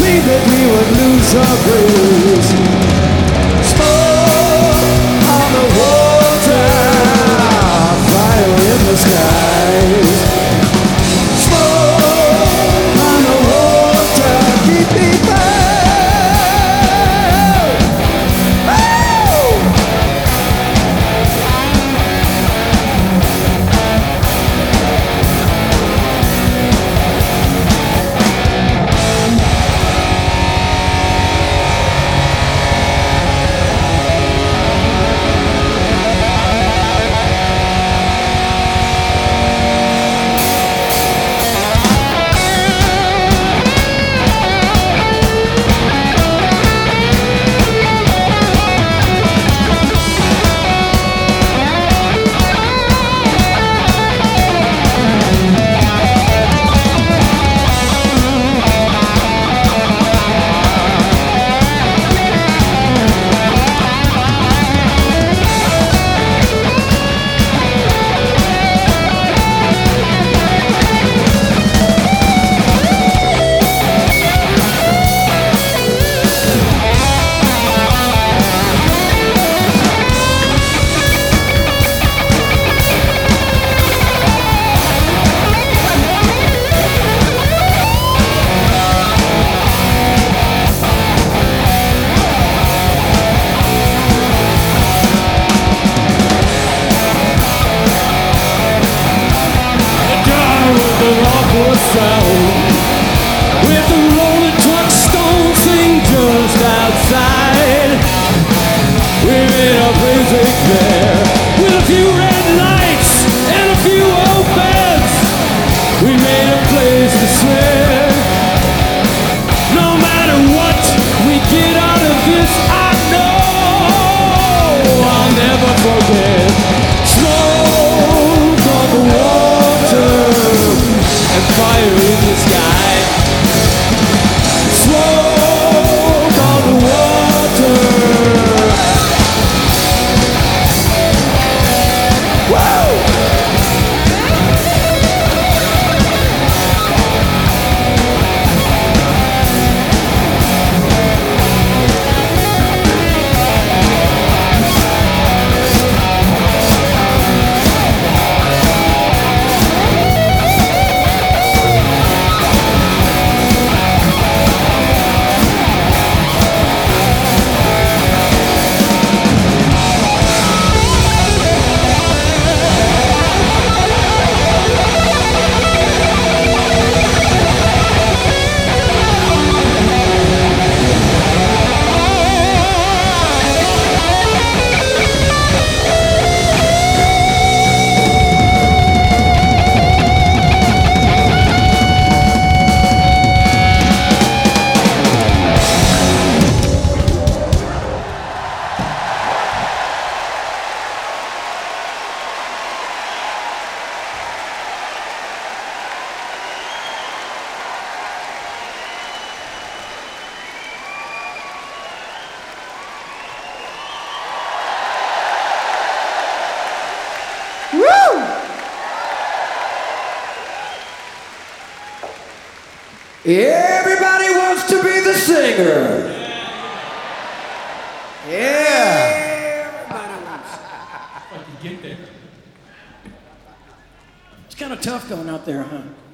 believe that we would lose our grace. Smoke on the water, fire in the skies. Smoke on the water, keep me burning. With the rolling truck stone thing just outside, we made a basic there. With a few red lights and a few old beds, we made a place to sleep. No matter what we get out of this, I know I'll never forget. Smoke on the water and fire in the sky. Smoke on the water. Whoa! Everybody wants to be the singer. Yeah. Everybody wants. If I could get there. It's kind of tough going out there, huh?